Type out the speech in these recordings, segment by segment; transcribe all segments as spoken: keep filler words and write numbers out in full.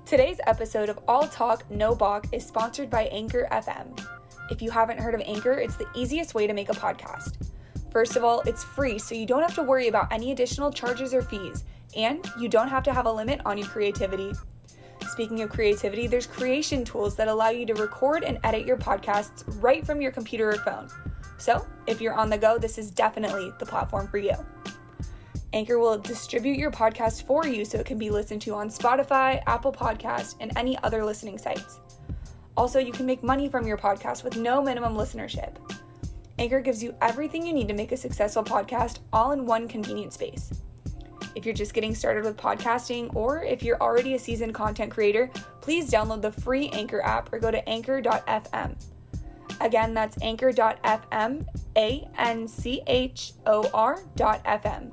Today's episode of All Talk, No Balk is sponsored by Anchor F M. If you haven't heard of Anchor, it's the easiest way to make a podcast. First of all, it's free, so you don't have to worry about any additional charges or fees, and you don't have to have a limit on your creativity. Speaking of creativity, there's creation tools that allow you to record and edit your podcasts right from your computer or phone. So, if you're on the go, this is definitely the platform for you. Anchor will distribute your podcast for you so it can be listened to on Spotify, Apple Podcasts, and any other listening sites. Also, you can make money from your podcast with no minimum listenership. Anchor gives you everything you need to make a successful podcast all in one convenient space. If you're just getting started with podcasting, or if you're already a seasoned content creator, please download the free Anchor app or go to anchor dot f m. Again, that's anchor dot f m, A N C H O R dot F M.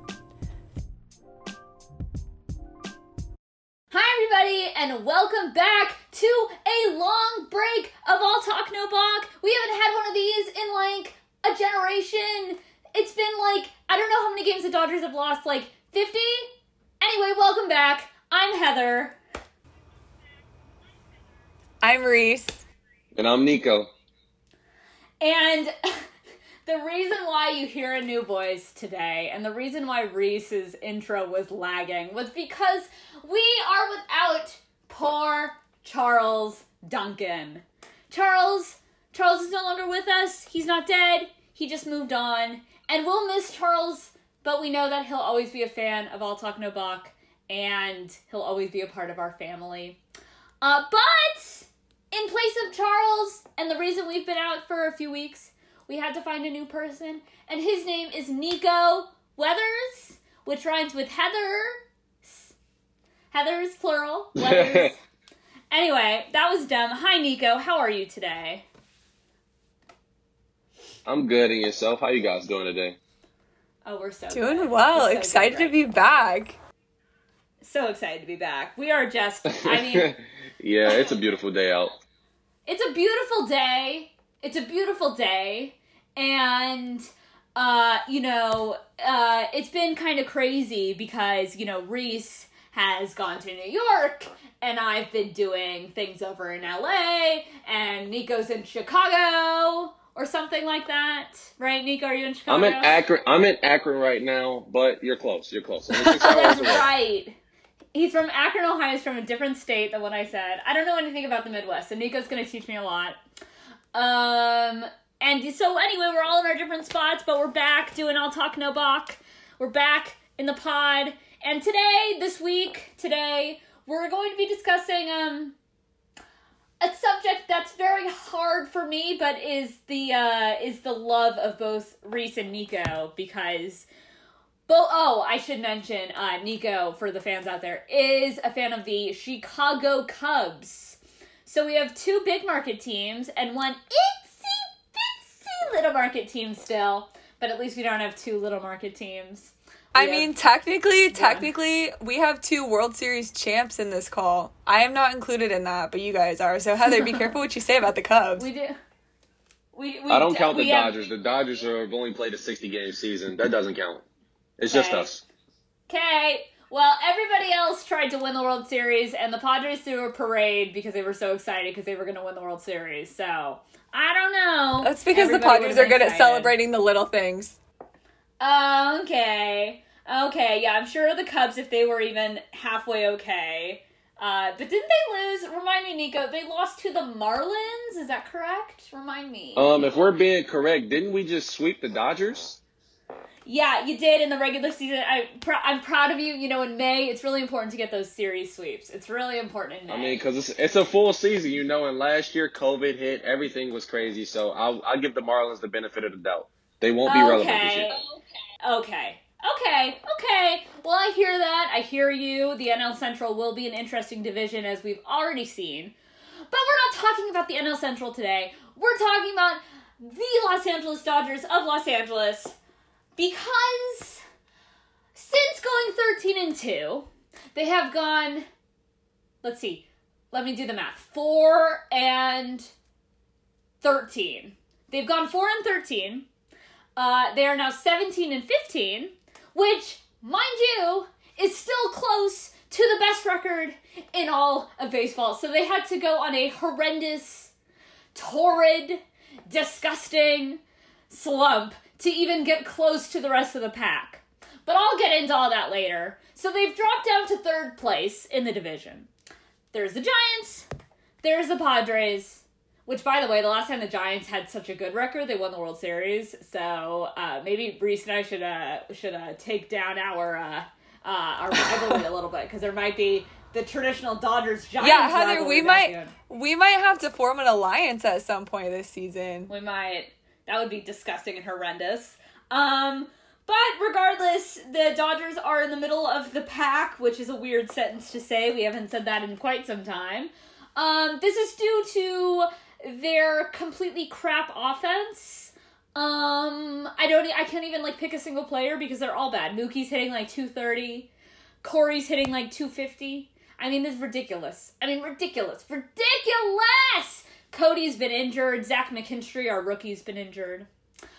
Hi everybody, and welcome back to a long break of All Talk No Balk. We haven't had one of these in like a generation. It's been like, I don't know how many games the Dodgers have lost, like fifty? Anyway, welcome back. I'm Heather. I'm Reese. And I'm Nico. And the reason why you hear a new voice today, and the reason why Reese's intro was lagging, was because we are without poor Charles Duncan. Charles, Charles is no longer with us. He's not dead. He just moved on. And we'll miss Charles, but we know that he'll always be a fan of All Talk No Balk, and he'll always be a part of our family. Uh, but in place of Charles, and the reason we've been out for a few weeks, we had to find a new person, and his name is Nico Weathers, which rhymes with Heather. Heather's plural, Weathers. Anyway, that was dumb. Hi, Nico. How are you today? I'm good, and yourself? How you guys doing today? Oh, we're so Doing good. well. We're so Excited good, right? to be back. So excited to be back. We are just, I mean... Yeah, it's a beautiful day out. It's a beautiful day. It's a beautiful day. And, uh, you know, uh, it's been kind of crazy because, you know, Reese has gone to New York, and I've been doing things over in L A, and Nico's in Chicago, or something like that. Right, Nico? Are you in Chicago? I'm in Akron. I'm in Akron right now, but you're close. You're close. I'm six Oh, hours that's away. right. He's from Akron, Ohio. He's from a different state than what I said. I don't know anything about the Midwest, so Nico's going to teach me a lot. Um, and so anyway, we're all in our different spots, but we're back doing All Talk No Balk. We're back in the pod. And today, this week, today, we're going to be discussing um a subject that's very hard for me, but is the uh is the love of both Reese and Nico, because Bo- oh, I should mention, uh, Nico, for the fans out there, is a fan of the Chicago Cubs. So we have two big market teams and one itsy bitsy little market team still, but at least we don't have two little market teams. We I have- mean, technically, technically, we have two World Series champs in this call. I am not included in that, but you guys are. So, Heather, be careful what you say about the Cubs. We do. We, we I don't count the we have- Dodgers. The Dodgers have only played a sixty-game season. That doesn't count. It's just Okay. us. Okay, well, everybody else tried to win the World Series, and the Padres threw a parade because they were so excited because they were going to win the World Series. So, I don't know. That's because Everybody the Padres would've are been good at excited. celebrating the little things. Okay. Okay, yeah, I'm sure the Cubs, if they were even halfway okay. Uh, but didn't they lose? Remind me, Nico. They lost to the Marlins? Is that correct? Remind me. Um, if we're being correct, didn't we just sweep the Dodgers? Yeah, you did in the regular season. I, pr- I'm proud of you. You know, in May, it's really important to get those series sweeps. It's really important in May. I mean, because it's, it's a full season, you know, and last year COVID hit, everything was crazy, so I'll, I'll give the Marlins the benefit of the doubt. They won't be relevant this year. Okay. Okay. Okay. Well, I hear that. I hear you. The N L Central will be an interesting division, as we've already seen. But we're not talking about the N L Central today. We're talking about the Los Angeles Dodgers of Los Angeles, because since going thirteen and two, they have gone, let's see, let me do the math, four and thirteen. They've gone four and thirteen. Uh, they are now seventeen and fifteen, which, mind you, is still close to the best record in all of baseball. So they had to go on a horrendous, torrid, disgusting slump to even get close to the rest of the pack. But I'll get into all that later. So they've dropped down to third place in the division. There's the Giants, there's the Padres, which, by the way, the last time the Giants had such a good record, they won the World Series. So uh, maybe Reese and I should uh, should uh, take down our uh, uh, our rivalry a little bit, because there might be the traditional Dodgers Giants. Yeah, Heather, rivalry we might we might have to form an alliance at some point this season. We might. That would be disgusting and horrendous. Um, but regardless, the Dodgers are in the middle of the pack, which is a weird sentence to say. We haven't said that in quite some time. Um, this is due to their completely crap offense. Um, I don't, I can't even, like, pick a single player because they're all bad. Mookie's hitting, like, two thirty. Corey's hitting, like, two fifty. I mean, this is ridiculous. I mean, ridiculous. Ridiculous! Cody's been injured. Zach McKinstry, our rookie's been injured.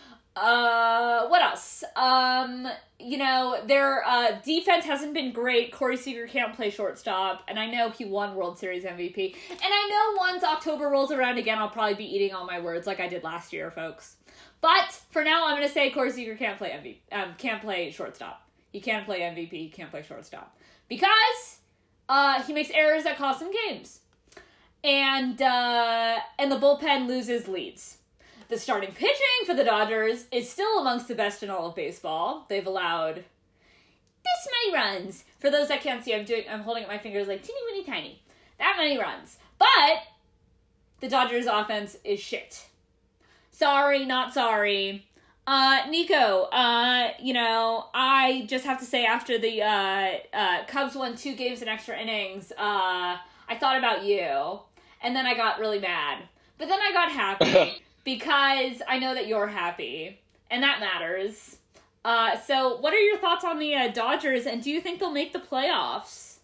Uh, what else? Um, you know, their uh, defense hasn't been great. Corey Seager can't play shortstop, and I know he won World Series M V P. And I know once October rolls around again, I'll probably be eating all my words like I did last year, folks. But for now, I'm going to say Corey Seager can't play M V P. Um, can't play shortstop. He can't play M V P. He can't play shortstop because uh, he makes errors that cost him games. And uh, and the bullpen loses leads. The starting pitching for the Dodgers is still amongst the best in all of baseball. They've allowed this many runs. For those that can't see, I'm doing I'm holding up my fingers like teeny weeny tiny. That many runs. But the Dodgers offense is shit. Sorry, not sorry. Uh, Nico, uh, you know, I just have to say after the uh, uh, Cubs won two games in extra innings, uh, I thought about you. And then I got really mad. But then I got happy because I know that you're happy. And that matters. Uh, so what are your thoughts on the uh, Dodgers? And do you think they'll make the playoffs?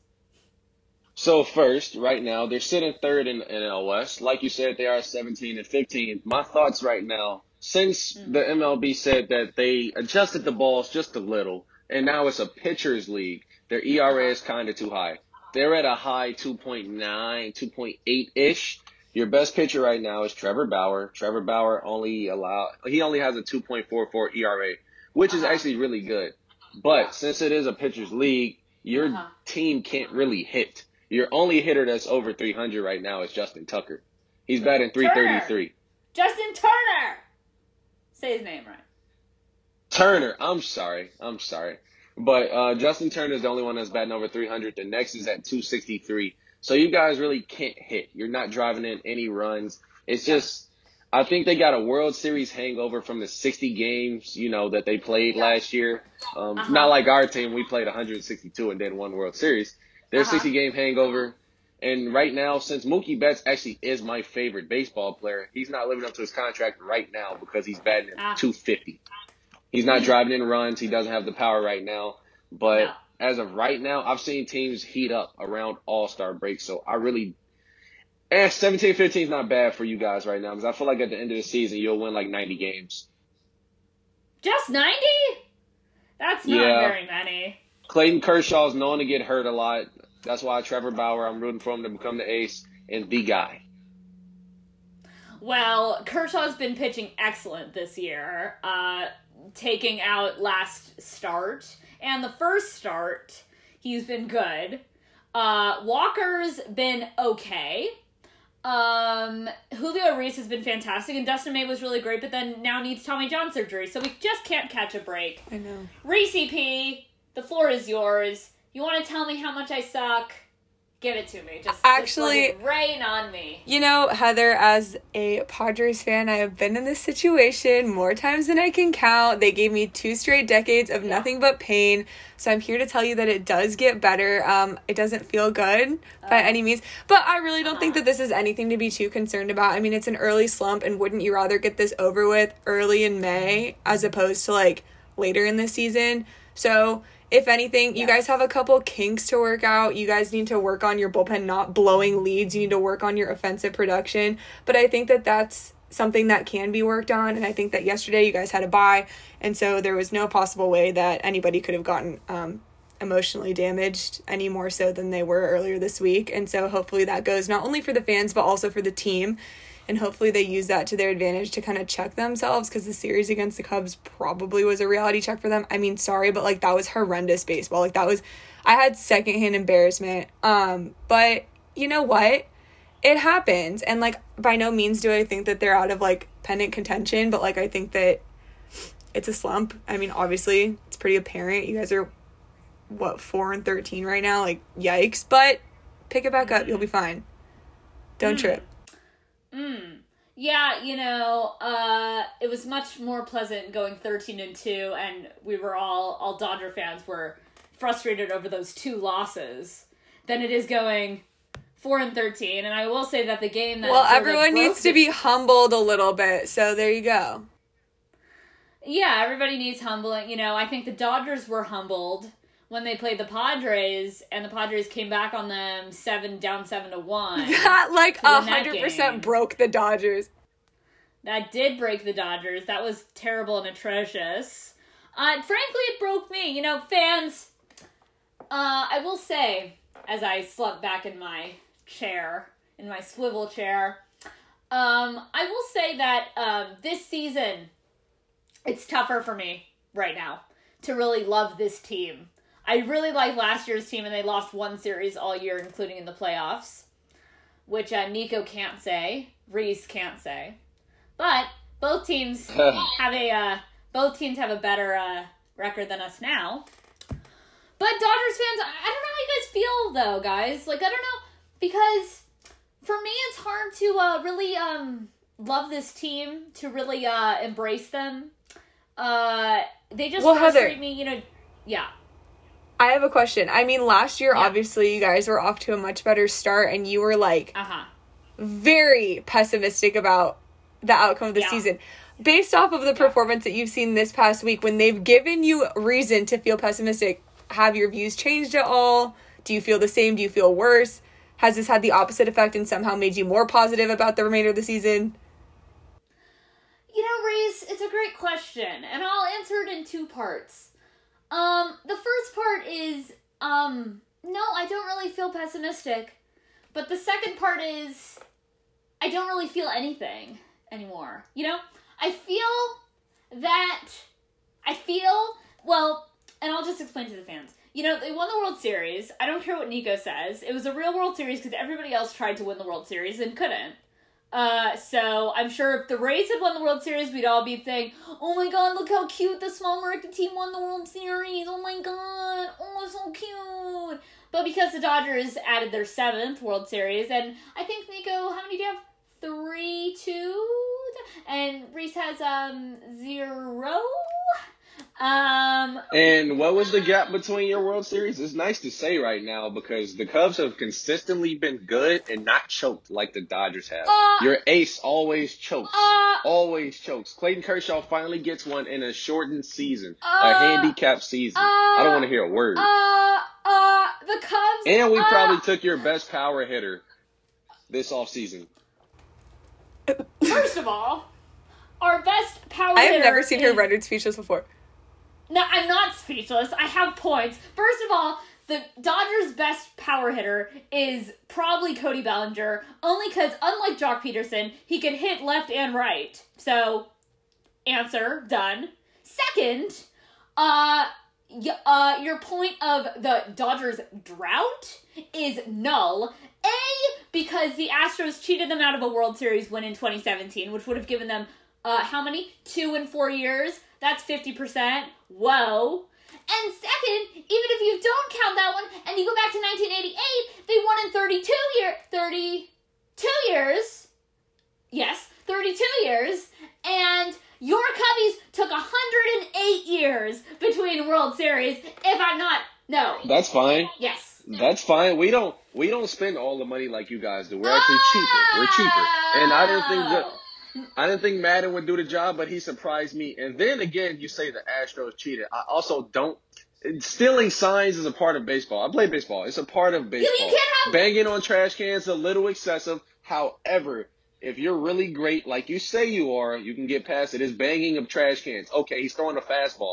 So first, right now, they're sitting third in the N L West. Like you said, they are seventeen and fifteen. My thoughts right now, since mm. the M L B said that they adjusted the balls just a little, and now it's a pitcher's league, their E R A is kind of too high. They're at a high two point nine, two point eight-ish. Your best pitcher right now is Trevor Bauer. Trevor Bauer only allow he only has a two point four four E R A, which is actually really good. But since it is a pitcher's league, your uh-huh. team can't really hit. Your only hitter that's over three hundred right now is Justin Tucker. He's batting three thirty-three. Justin Turner! Say his name right. Turner. I'm sorry. I'm sorry. But uh, Justin Turner is the only one that's batting over three hundred. The next is at two sixty-three. So you guys really can't hit. You're not driving in any runs. It's just, I think they got a World Series hangover from the sixty games, you know, that they played last year. Um, uh-huh. Not like our team. We played one hundred sixty-two and then won World Series. Their uh-huh. sixty-game hangover. And right now, since Mookie Betts actually is my favorite baseball player, he's not living up to his contract right now because he's batting at uh-huh. two fifty. He's not driving in runs. He doesn't have the power right now. But no. as of right now, I've seen teams heat up around All-Star break. So I really eh, – seventeen fifteen is not bad for you guys right now because I feel like at the end of the season, you'll win like ninety games. Just ninety? That's not yeah. very many. Clayton Kershaw is known to get hurt a lot. That's why Trevor Bauer, I'm rooting for him to become the ace and the guy. Well, Kershaw's been pitching excellent this year. Uh – taking out last start and the first start, he's been good. Uh, Walker's been okay. Um, Julio Reese has been fantastic, and Dustin May was really great, but then now needs Tommy John surgery, so we just can't catch a break. I know. Reese P, the floor is yours. You want to tell me how much I suck? Give it to me. Just, Actually, just let it rain on me. You know, Heather, as a Padres fan, I have been in this situation more times than I can count. They gave me two straight decades of yeah. nothing but pain. So I'm here to tell you that it does get better. Um, it doesn't feel good uh, by any means. But I really don't uh-huh. think that this is anything to be too concerned about. I mean, it's an early slump, and wouldn't you rather get this over with early in May as opposed to, like, later in the season? So if anything, you guys have a couple kinks to work out. You guys need to work on your bullpen not blowing leads. You need to work on your offensive production. But I think that that's something that can be worked on. And I think that yesterday you guys had a bye. And so there was no possible way that anybody could have gotten um, emotionally damaged any more so than they were earlier this week. And so hopefully that goes not only for the fans, but also for the team. And hopefully they use that to their advantage to kind of check themselves, because the series against the Cubs probably was a reality check for them. I mean, sorry, but, like, that was horrendous baseball. Like, that was, I had secondhand embarrassment. Um, but you know what? It happens. And, like, by no means do I think that they're out of, like, pennant contention, but, like, I think that it's a slump. I mean, obviously, it's pretty apparent. You guys are, what, four and thirteen right now? Like, yikes. But pick it back up. You'll be fine. Don't mm. trip. Mm. Yeah, you know, uh, it was much more pleasant going thirteen and two, and we were all, all Dodger fans were frustrated over those two losses, than it is going four and thirteen. And I will say that the game that well, everyone needs the- to be humbled a little bit, so there you go. Yeah, everybody needs humbling. You know, I think the Dodgers were humbled when they played the Padres, and the Padres came back on them seven down seven to one. That like a hundred percent broke the Dodgers. That did break the Dodgers. That was terrible and atrocious. Uh, frankly, it broke me. You know, fans. Uh, I will say, as I slumped back in my chair, in my swivel chair, um, I will say that um, this season, it's tougher for me right now to really love this team. I really liked last year's team, and they lost one series all year, including in the playoffs, which uh, Nico can't say, Reese can't say. But both teams have a uh, both teams have a better uh, record than us now. But Dodgers fans, I don't know how you guys feel though, guys. Like I don't know, because for me it's hard to uh, really um, love this team, to really uh, embrace them. Uh, they just well, frustrate Heather, me, you know. Yeah. I have a question. I mean, last year, yeah. obviously, you guys were off to a much better start, and you were, like, uh-huh. very pessimistic about the outcome of the yeah. season. Based off of the performance that you've seen this past week, when they've given you reason to feel pessimistic, have your views changed at all? Do you feel the same? Do you feel worse? Has this had the opposite effect and somehow made you more positive about the remainder of the season? You know, Reese, it's a great question, and I'll answer it in two parts. Um, the first part is, um, no, I don't really feel pessimistic. But the second part is, I don't really feel anything anymore. You know, I feel that, I feel, well, and I'll just explain to the fans. You know, they won the World Series. I don't care what Nico says. It was a real World Series because everybody else tried to win the World Series and couldn't. Uh, so I'm sure if the Rays had won the World Series, we'd all be saying, oh my god, look how cute the small market team won the World Series. Oh my god. Oh, so cute. But because the Dodgers added their seventh World Series, and I think, Nico, how many do you have? Three, two? And Reese has, um, zero? Um, and what was the gap between your World Series? It's nice to say right now because the Cubs have consistently been good and not choked like the Dodgers have. Uh, your ace always chokes. Uh, always chokes. Clayton Kershaw finally gets one in a shortened season. Uh, a handicapped season. Uh, I don't want to hear a word. Uh, uh, the Cubs. And we uh, probably took your best power hitter this offseason. First of all, our best power I have hitter never seen is... her rendered speechless before. No, I'm not speechless. I have points. First of all, the Dodgers' best power hitter is probably Cody Bellinger, only because, unlike Jock Peterson, he can hit left and right. So, answer, done. Second, uh, y- uh, your point of the Dodgers' drought is null. A, because the Astros cheated them out of a World Series win in twenty seventeen, which would have given them, uh, how many? Two in four years? That's fifty percent. Whoa. And second, even if you don't count that one, and you go back to nineteen eighty-eight, they won in thirty-two year, thirty-two years. Yes, thirty-two years. And your Cubbies took one hundred eight years between World Series, if I'm not, no. That's fine. Yes. That's fine. We don't we don't spend all the money like you guys do. We're actually cheaper. We're cheaper. And I didn't think that I didn't think Madden would do the job, but he surprised me. And then again, you say the Astros cheated. I also don't. Stealing signs is a part of baseball. I play baseball. It's a part of baseball. You, you can't have... Banging on trash cans is a little excessive. However, if you're really great, like you say you are, you can get past it. It's banging of trash cans. Okay, he's throwing a fastball.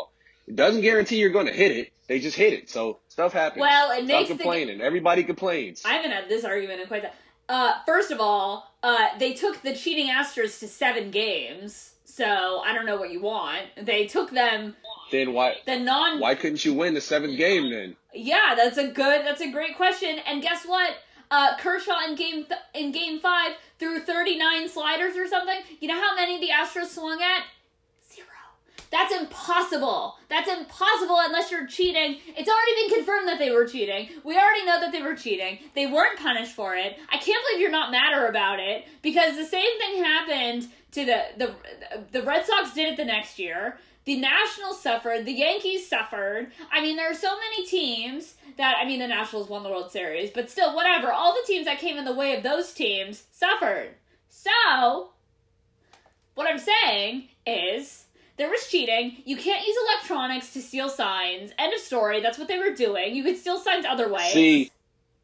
It doesn't guarantee you're going to hit it. They just hit it. So stuff happens. Well, it Stop makes complaining. the... Everybody complains. I haven't had this argument in quite that. Uh, first of all, uh, they took the cheating Astros to seven games. So I don't know what you want. They took them. Then why? The non. Why couldn't you win the seventh game then? Yeah, that's a good. That's a great question. And guess what? Uh, Kershaw in game th- in game five threw thirty-nine sliders or something. You know how many the Astros swung at? Zero. That's impossible. That's impossible unless you're cheating. It's already been confirmed that they were cheating. We already know that they were cheating. They weren't punished for it. I can't believe you're not madder about it, because the same thing happened to the the the Red Sox did it the next year. The Nationals suffered. The Yankees suffered. I mean, there are so many teams that, I mean, the Nationals won the World Series, but still, whatever. All the teams that came in the way of those teams suffered. So, what I'm saying is, there was cheating. You can't use electronics to steal signs. End of story. That's what they were doing. You could steal signs other ways. See,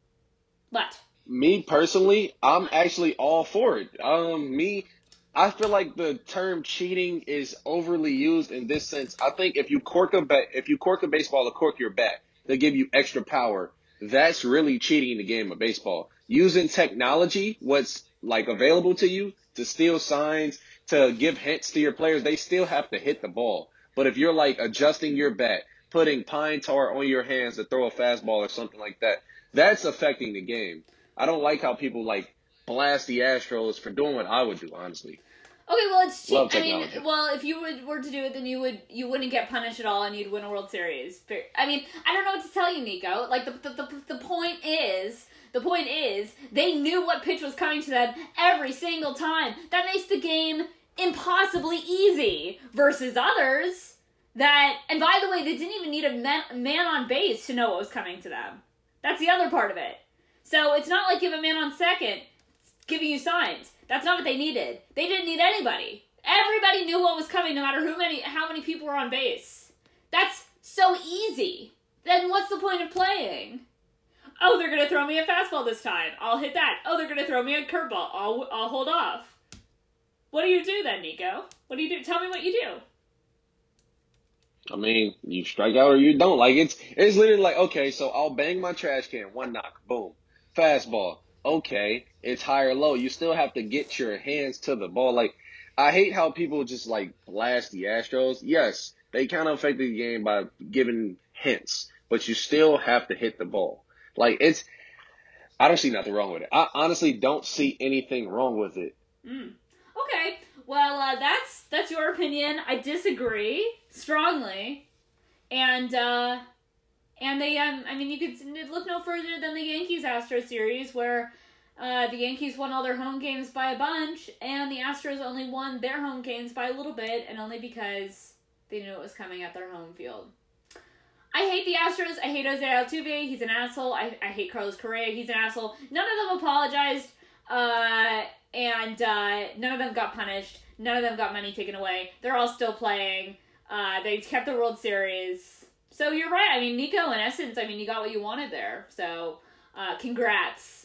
what? Me personally, I'm actually all for it. Um, me... I feel like the term cheating is overly used in this sense. I think if you cork a ba- if you cork a baseball or cork your bat, they give you extra power. That's really cheating the game of baseball. Using technology, what's like available to you to steal signs, to give hints to your players, they still have to hit the ball. But if you're like adjusting your bat, putting pine tar on your hands to throw a fastball or something like that, that's affecting the game. I don't like how people like blast the Astros for doing what I would do, honestly. Okay, well, it's cheap. Love I mean, technology. well, if you would, were to do it, then you would you wouldn't get punished at all, and you'd win a World Series. I mean, I don't know what to tell you, Nico. Like the the the, the point is, the point is, they knew what pitch was coming to them every single time. That makes the game impossibly easy versus others that. And by the way, they didn't even need a man, man on base to know what was coming to them. That's the other part of it. So it's not like you have a man on second giving you signs. That's not what they needed. They didn't need anybody. Everybody knew what was coming, no matter who many, how many people were on base. That's so easy. Then what's the point of playing? Oh, they're gonna throw me a fastball this time. I'll hit that. Oh, they're gonna throw me a curveball. I'll I'll hold off. What do you do then, Nico? What do you do? Tell me what you do. I mean, you strike out or you don't. Like it's it's literally like, okay, so I'll bang my trash can, one knock, boom, fastball. Okay, it's high or low. You still have to get your hands to the ball. Like, I hate how people just, like, blast the Astros. Yes, they kind of affected the game by giving hints, but you still have to hit the ball. Like, it's – I don't see nothing wrong with it. I honestly don't see anything wrong with it. Mm. Okay, well, uh, that's that's your opinion. I disagree strongly. And, uh... And they, um, I mean, you could look no further than the Yankees-Astros series, where uh, the Yankees won all their home games by a bunch, and the Astros only won their home games by a little bit, and only because they knew it was coming at their home field. I hate the Astros. I hate Jose Altuve. He's an asshole. I, I hate Carlos Correa. He's an asshole. None of them apologized, uh, and uh, none of them got punished. None of them got money taken away. They're all still playing. Uh, they kept the World Series. So you're right. I mean, Nico, in essence, I mean, you got what you wanted there. So, uh, congrats.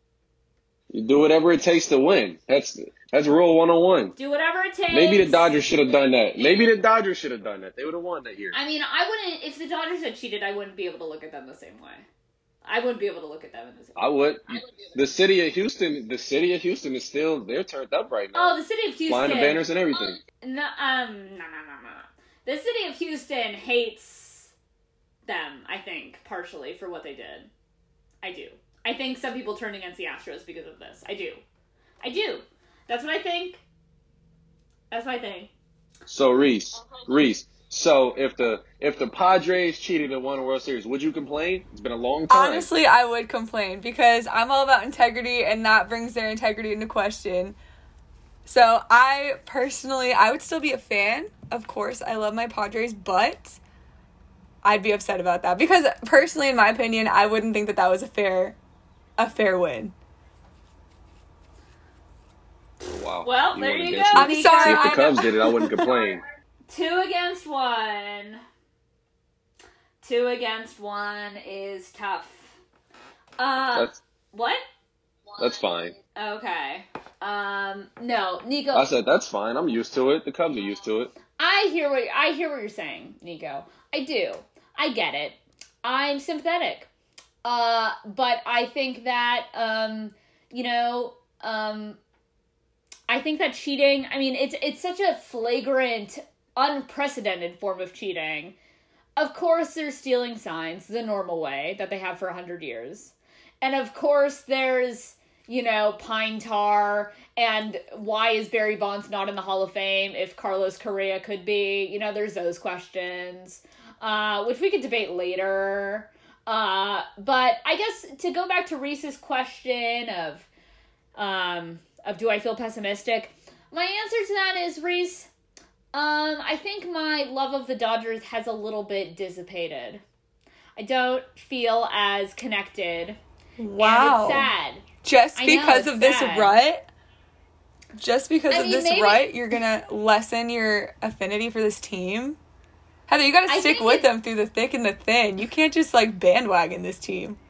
You do whatever it takes to win. That's that's rule one oh one. Do whatever it takes. Maybe the Dodgers should have done that. Maybe the Dodgers should have done that. They would have won that year. I mean, I wouldn't, if the Dodgers had cheated, I wouldn't be able to look at them the same way. I wouldn't be able to look at them in the same way. I would. The city of Houston, the city of Houston is still, they're turned up right now. Oh, the city of Houston. Flying the banners and everything. No, um, no, no, no, no. The city of Houston hates them, I think, partially for what they did. I do. I think some people turned against the Astros because of this. I do. I do. That's what I think. That's what I think. So, Reese, Reese, so if the if the Padres cheated and won a World Series, would you complain? It's been a long time. Honestly, I would complain because I'm all about integrity, and that brings their integrity into question. So, I personally, I would still be a fan. Of course, I love my Padres, but I'd be upset about that because personally, in my opinion, I wouldn't think that that was a fair, a fair win. Wow. Well, You there went you against go. me. I'm sorry. See, if the I Cubs know. did it, I wouldn't complain. Two against one. Two against one is tough. Uh, That's what? that's fine. Okay. Um, no, Nico. I said that's fine. I'm used to it. The Cubs are used to it. I hear what I hear what you're saying, Nico. I do. I get it. I'm sympathetic. Uh, but I think that, um, you know, um, I think that cheating, I mean, it's it's such a flagrant, unprecedented form of cheating. Of course, there's stealing signs the normal way that they have for a hundred years. And of course, there's, you know, pine tar, and why is Barry Bonds not in the Hall of Fame if Carlos Correa could be? You know, there's those questions, uh, which we could debate later. Uh, but I guess to go back to Reese's question of, um, of do I feel pessimistic? My answer to that is, Reese, um, I think my love of the Dodgers has a little bit dissipated. I don't feel as connected. Wow. And it's sad. Just I know, because it's of this sad. rut? Just because I of mean, this maybe- rut, you're gonna lessen your affinity for this team? Heather, you gotta I stick think with it- them through the thick and the thin. You can't just, like, bandwagon this team.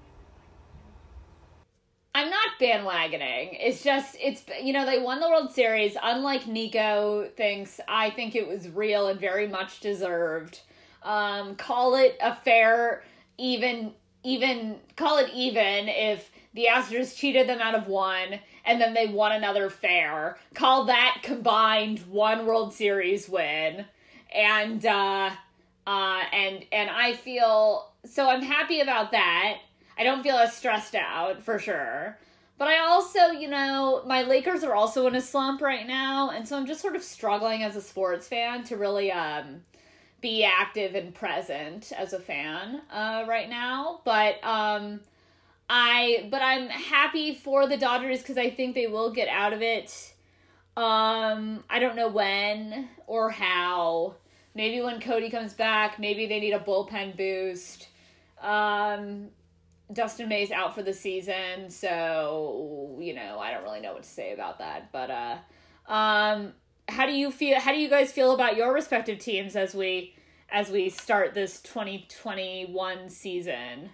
I'm not bandwagoning. It's just, it's, you know, they won the World Series. Unlike Nico thinks, I think it was real and very much deserved. Um, call it a fair, even, even, call it even if the Astros cheated them out of one and then they won another fair. Call that combined one World Series win. And, uh, uh, and, and I feel, so I'm happy about that. I don't feel as stressed out, for sure. But I also, you know, my Lakers are also in a slump right now, and so I'm just sort of struggling as a sports fan to really um, be active and present as a fan uh, right now. But um, I, but I'm happy for the Dodgers because I think they will get out of it. Um, I don't know when or how. Maybe when Cody comes back. Maybe they need a bullpen boost. Um... Dustin May's out for the season, so, you know, I don't really know what to say about that. But, uh, um, how do you feel, how do you guys feel about your respective teams as we, as we start this twenty twenty-one season?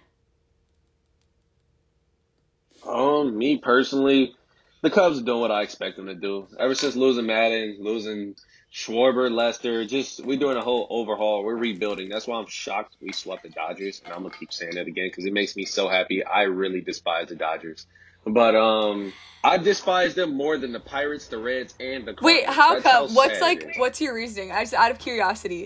Um, me personally, the Cubs are doing what I expect them to do. Ever since losing Madden, losing Schwarber, Lester, just we're doing a whole overhaul. We're rebuilding. That's why I'm shocked we swept the Dodgers, and I'm gonna keep saying that again because it makes me so happy. I really despise the Dodgers, but um, I despise them more than the Pirates, the Reds, and the Cardinals. Wait, how That's come? What's, sad like, it is. what's your reasoning? I just, out of curiosity.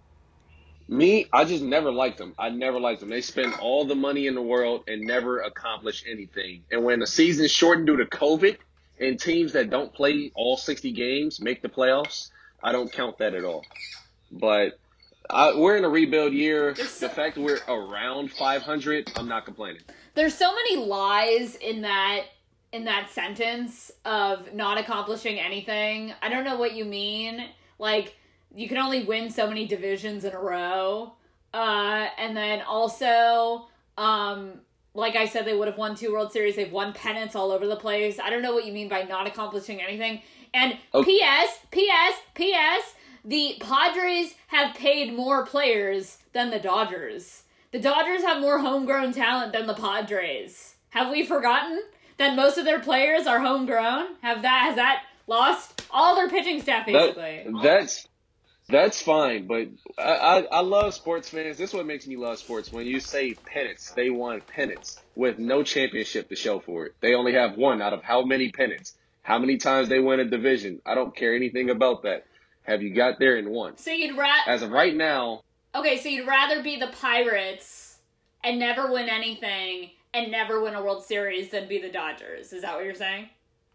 Me, I just never liked them. I never liked them. They spend all the money in the world and never accomplish anything. And when the season's shortened due to COVID and teams that don't play all sixty games make the playoffs, I don't count that at all. But I, we're in a rebuild year. so- The fact that we're around five hundred, I'm not complaining. There's so many lies in that, in that sentence of not accomplishing anything. I don't know what you mean. Like, you can only win so many divisions in a row. Uh, and then also, um, like I said, they would have won two World Series. They've won pennants all over the place. I don't know what you mean by not accomplishing anything. And Okay. P S, P S, P S, the Padres have paid more players than the Dodgers. The Dodgers have more homegrown talent than the Padres. Have we forgotten that most of their players are homegrown? Have that, has that lost all their pitching staff, basically? That, that's that's fine, but I, I I love sports fans. This is what makes me love sports. When you say pennants, they won pennants with no championship to show for it. They only have one out of how many pennants? How many times they win a division? I don't care anything about that. Have you got there and won? So you'd rather... As of right now, Okay, so you'd rather be the Pirates and never win anything and never win a World Series than be the Dodgers. Is that what you're saying?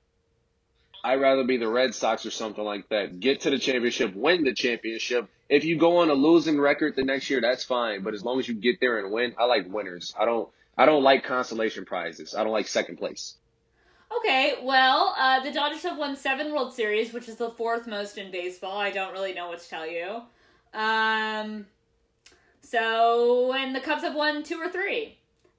I'd rather be the Red Sox or something like that. Get to the championship, win the championship. If you go on a losing record the next year, that's fine. But as long as you get there and win, I like winners. I don't. I don't like consolation prizes. I don't like second place. Okay, well, uh, the Dodgers have won seven World Series, which is the fourth most in baseball. I don't really know what to tell you. Um, so, and the Cubs have won two or three.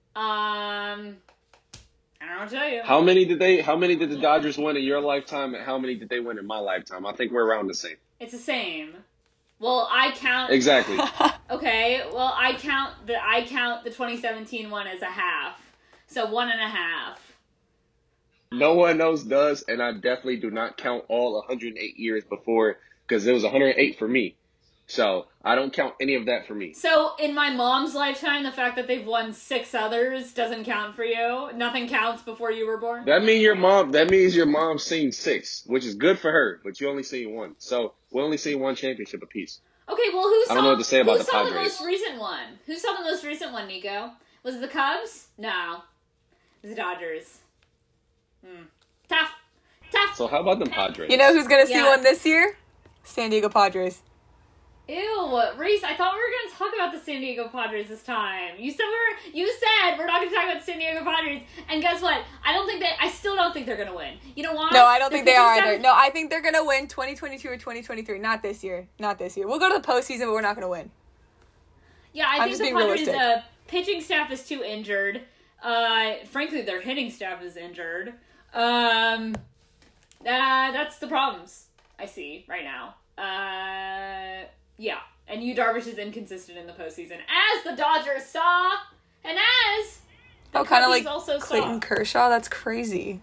Um, I don't know what to tell you. How many did they? How many did the Dodgers win in your lifetime, and how many did they win in my lifetime? I think we're around the same. It's the same. Well, I count. Exactly. Okay, well, I count the I count the twenty seventeen one as a half, so one and a half. No one else does, and I definitely do not count all one hundred eight years before because it was one hundred eight for me. So I don't count any of that for me. So in my mom's lifetime, the fact that they've won six others doesn't count for you? Nothing counts before you were born? That means your mom. That means your mom's seen six, which is good for her. But you only seen one. So we only seen one championship apiece. Okay, well, who saw, I don't know what to say about who the saw the Padres. most recent one? Who saw the most recent one, Nico? Was it the Cubs? No. It was the Dodgers. Hmm. Tough. Tough. So how about them Padres? You know who's going to see Yeah. one this year? San Diego Padres. Ew, Reese, I thought we were going to talk about the San Diego Padres this time. You said we're, you said we're not going to talk about the San Diego Padres, and guess what? I don't think they, I still don't think they're going to win. You know why? No, I don't The think they pitching are staff either. is- No, I think they're going to win twenty twenty-two or twenty twenty-three. Not this year. Not this year. We'll go to the postseason, but we're not going to win. Yeah, I I'm think just the being Padres' realistic. uh, pitching staff is too injured. Uh, frankly, their hitting staff is injured. Um, uh, that's the problems I see right now. Uh, yeah. And Yu Darvish is inconsistent in the postseason, as the Dodgers saw, and as the Oh, kind of Cubbies like also Clayton saw. Kershaw. That's crazy.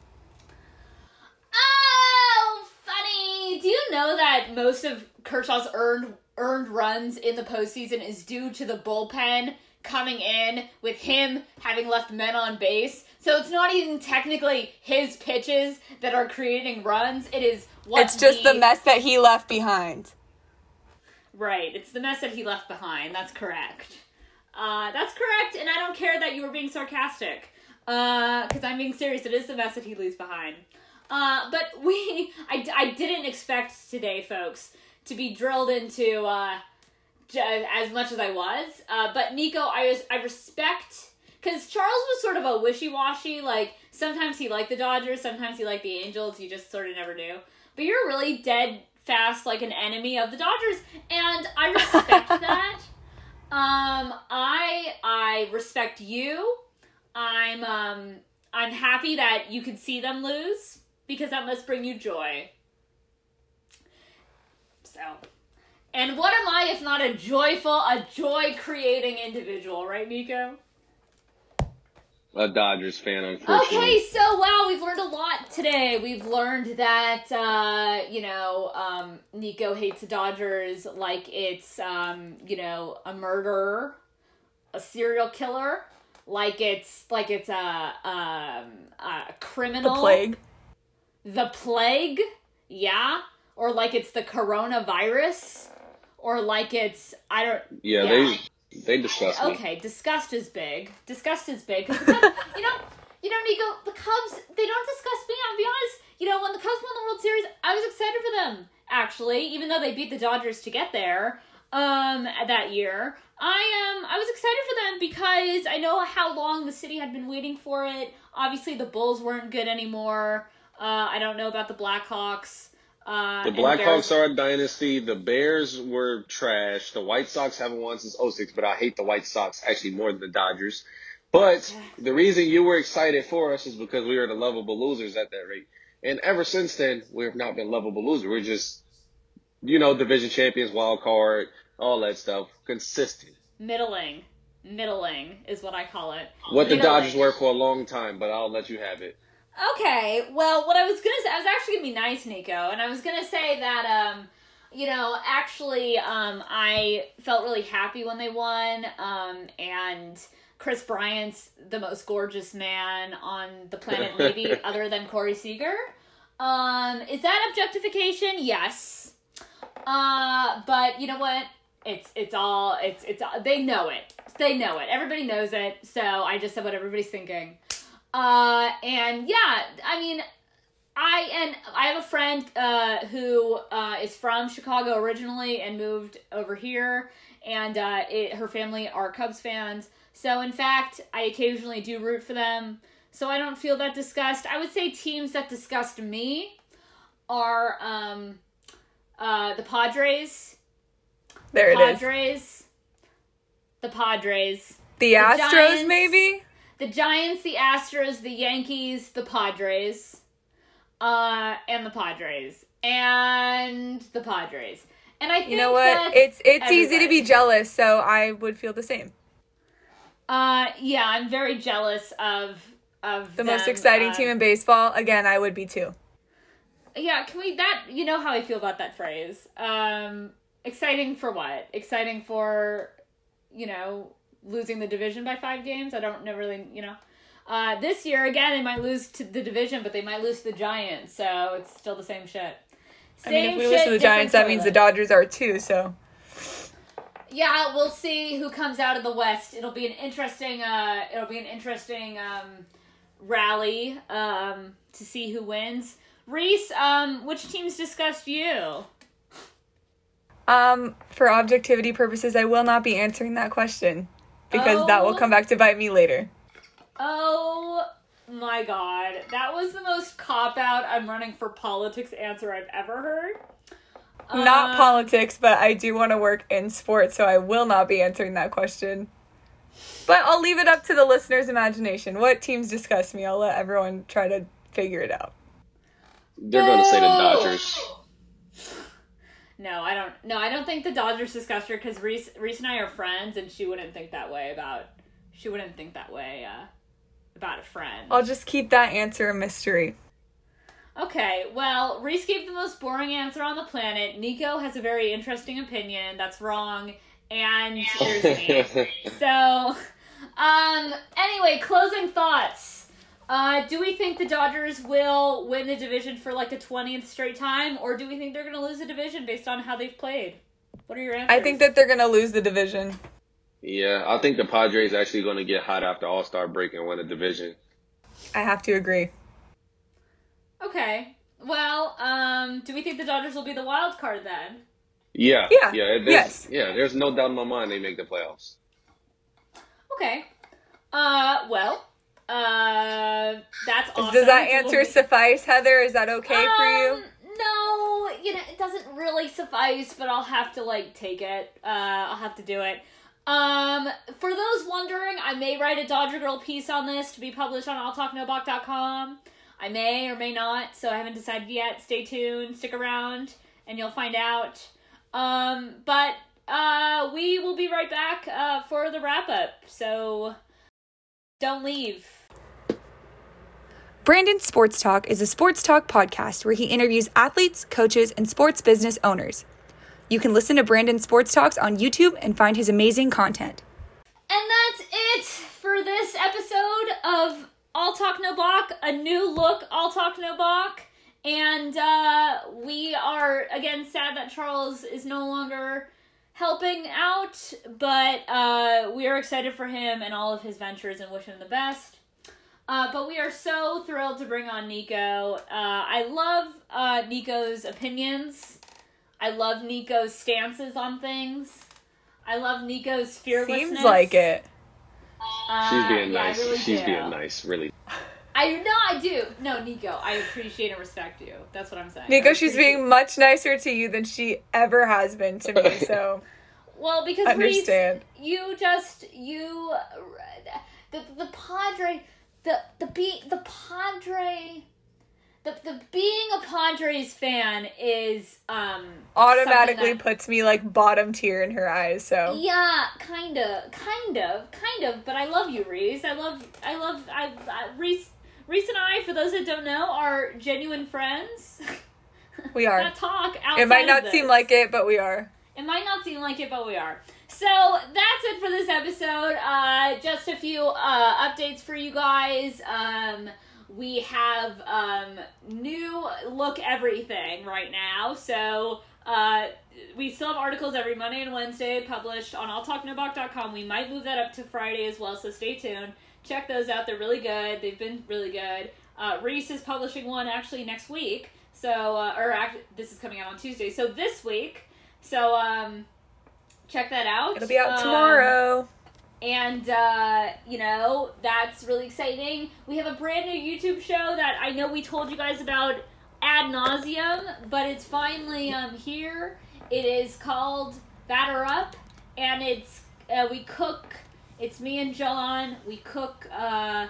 Oh, funny! Do you know that most of Kershaw's earned earned runs in the postseason is due to the bullpen coming in with him having left men on base? So it's not even technically his pitches that are creating runs. It is what It's just the mess that he left behind. Right, it's the mess that he left behind. That's correct. Uh, that's correct, and I don't care that you were being sarcastic. Uh, because I'm being serious. It is the mess that he leaves behind. Uh, but we, I, I didn't expect today, folks, to be drilled into, uh, j- as much as I was. Uh, but Nico, I, I respect, because Charles was sort of a wishy-washy, like, sometimes he liked the Dodgers, sometimes he liked the Angels, you just sort of never knew. But you're really dead fast like an enemy of the Dodgers, and I respect that. Um, I I respect you. I'm um I'm happy that you could see them lose because that must bring you joy. So, and what am I if not a joyful, a joy-creating individual, right, Nico? A Dodgers fan, unfortunately. Okay, so wow, we've learned a lot today. We've learned that, uh, you know, um, Nico hates the Dodgers like it's, um, you know, a murderer, a serial killer, like it's, like it's a, um, a criminal. The plague. The plague, yeah. Or like it's the coronavirus. Or like it's, I don't, Yeah, yeah. they they disgust me. Okay, disgust is big. Disgust is big. 'Cause the Cubs, you know, you know, Nico, the Cubs, they don't disgust me. I'll be honest. You know, when the Cubs won the World Series, I was excited for them, actually, even though they beat the Dodgers to get there um, that year. I um, I was excited for them because I know how long the city had been waiting for it. Obviously, the Bulls weren't good anymore. Uh, I don't know about the Blackhawks. Uh, The and Blackhawks Bears. are a dynasty. The Bears were trash. The White Sox haven't won since oh six, but I hate the White Sox actually more than the Dodgers. But the reason you were excited for us is because we were the lovable losers at that rate. And ever since then, we have not been lovable losers. We're just, you know, division champions, wild card, all that stuff. Consistent. Middling. Middling is what I call it. What the Middling. Dodgers were for a long time, but I'll let you have it. Okay, well, what I was gonna say, I was actually gonna be nice, Nico, and I was gonna say that, um, you know, actually, um, I felt really happy when they won, um, and Chris Bryant's the most gorgeous man on the planet, maybe, other than Corey Seager. Um, is that objectification? Yes. Uh, but you know what? It's, it's all, it's, it's, they know it. They know it. Everybody knows it, so I just said what everybody's thinking. Uh, and yeah, I mean, I, and I have a friend, uh, who, uh, is from Chicago originally and moved over here, and, uh, it, her family are Cubs fans, so in fact, I occasionally do root for them, so I don't feel that disgust. I would say teams that disgust me are, um, uh, the Padres. There the it is. Padres. The Padres. The Astros, Giants. maybe? The Giants, the Astros, the Yankees, the Padres, uh, and the Padres, and the Padres. And I think You know what? that's It's it's easy to everybody. be jealous, so I would feel the same. Uh, yeah, I'm very jealous of of The them, most exciting uh, team in baseball, again, I would be too. Yeah, can we, that, you know how I feel about that phrase. Um, exciting for what? Exciting for, you know, losing the division by five games? I don't know really, you know. Uh, this year, again, they might lose to the division, but they might lose to the Giants, so it's still the same shit. Same I mean, if we shit, lose to the Giants, that toilet. means the Dodgers are too, so. Yeah, we'll see who comes out of the West. It'll be an interesting, uh, it'll be an interesting, um, rally, um, to see who wins. Reese, um, which teams discussed you? Um, for objectivity purposes, I will not be answering that question because Oh. that will come back to bite me later. Oh my god. That was the most cop-out I'm running for politics answer I've ever heard. Not Um, politics, but I do want to work in sports, so I will not be answering that question. But I'll leave it up to the listener's imagination. What teams disgust me? I'll let everyone try to figure it out. They're going to say the Dodgers. No, I don't. No, I don't think the Dodgers discussed her because Reese, Reese and I are friends, and she wouldn't think that way about. She wouldn't think that way uh, about a friend. I'll just keep that answer a mystery. Okay, well, Reese gave the most boring answer on the planet. Nico has a very interesting opinion. That's wrong, and there's me. So, um, anyway, closing thoughts. Uh, do we think the Dodgers will win the division for like the twentieth straight time, or do we think they're going to lose the division based on how they've played? What are your answers? I think that they're going to lose the division. Yeah, I think the Padres actually going to get hot after All-Star break and win the division. I have to agree. Okay. Well, um, do we think the Dodgers will be the wild card then? Yeah. Yeah, Yeah. There's, yes. Yeah. There's no doubt in my mind they make the playoffs. Okay. Uh, well, uh, that's awesome. Does that It's a little answer bit- suffice, Heather? Is that okay for you? Um, No, you know, it doesn't really suffice, but I'll have to, like, take it. Uh, I'll have to do it. Um, for those wondering, I may write a Dodger Girl piece on this to be published on I'll Talk No Bach dot com. I may or may not, so I haven't decided yet. Stay tuned, stick around, and you'll find out. Um, but, uh, we will be right back, uh, for the wrap-up, so don't leave. Brandon Sports Talk is a sports talk podcast where he interviews athletes, coaches, and sports business owners. You can listen to Brandon Sports Talks on YouTube and find his amazing content. And that's it for this episode of All Talk No Bach, a new look All Talk No Bach. And uh, we are, again, sad that Charles is no longer helping out, but uh, we are excited for him and all of his ventures and wish him the best. Uh, but we are so thrilled to bring on Nico. Uh, I love uh, Nico's opinions. I love Nico's stances on things. I love Nico's fearlessness. Seems like it. Uh, She's being yeah, I nice. really She's do. being nice, really. I no, I do. No, Nico, I appreciate and respect you. That's what I'm saying. Nico, I she's appreciate- being much nicer to you than she ever has been to me, so well because understand. Reese, you just you the the Padre the the be the Padre the the being a Padres fan is um automatically something that- puts me like bottom tier in her eyes, so. Yeah, kind of, kind of, kind of. But I love you, Reese. I love, I love, I, I Reese. Reese and I, for those that don't know, are genuine friends. We are. That talk outside It might of not this. seem like it, but we are. It might not seem like it, but we are. So that's it for this episode. Uh, just a few uh, updates for you guys. Um, we have um, new look everything right now. So uh, we still have articles every Monday and Wednesday published on I'll Talk No Bach dot com. We might move that up to Friday as well, so stay tuned. Check those out. They're really good. They've been really good. Uh, Reese is publishing one actually next week. So, uh, or act- this is coming out on Tuesday. So this week. So, um, check that out. It'll be out Um, tomorrow. And, uh, you know, that's really exciting. We have a brand new YouTube show that I know we told you guys about ad nauseum, but it's finally um, here. It is called Batter Up, and it's, uh, we cook, it's me and John, we cook uh,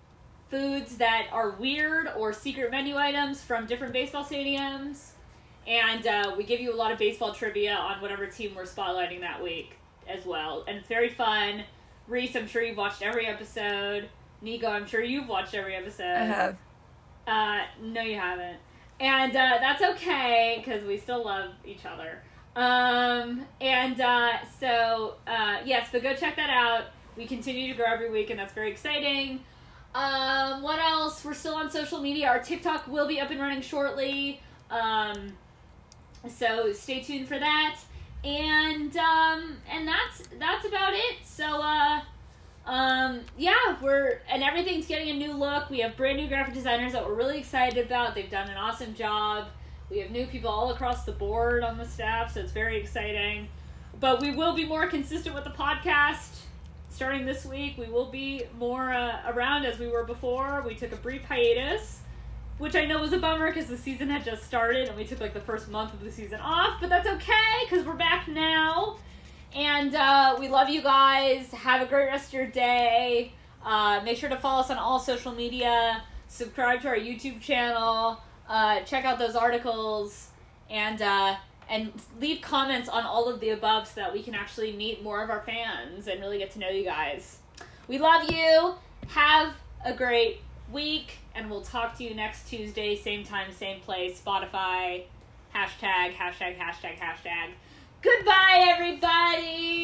foods that are weird or secret menu items from different baseball stadiums. And uh, we give you a lot of baseball trivia on whatever team we're spotlighting that week as well. And it's very fun. Reese, I'm sure you've watched every episode. Nico, I'm sure you've watched every episode. I have. Uh, no, you haven't. And uh, that's okay, because we still love each other. Um, and uh, so, uh, yes, but go check that out. We continue to grow every week, and that's very exciting. Um, what else? We're still on social media. Our TikTok will be up and running shortly. Um, so stay tuned for that. And, um, and that's, that's about it. So, uh, um, yeah, we're, and everything's getting a new look. We have brand new graphic designers that we're really excited about. They've done an awesome job. We have new people all across the board on the staff, so it's very exciting. But we will be more consistent with the podcast. Starting this week, we will be more uh, around as we were before. We took a brief hiatus, which I know was a bummer because the season had just started and we took like the first month of the season off, but that's okay because we're back now. And uh, we love you guys. Have a great rest of your day. Uh, make sure to follow us on all social media. Subscribe to our YouTube channel. Uh, check out those articles. And uh, and leave comments on all of the above so that we can actually meet more of our fans and really get to know you guys. We love you. Have a great week. And we'll talk to you next Tuesday. Same time, same place. Spotify. Hashtag, hashtag, hashtag, hashtag. Goodbye, everybody!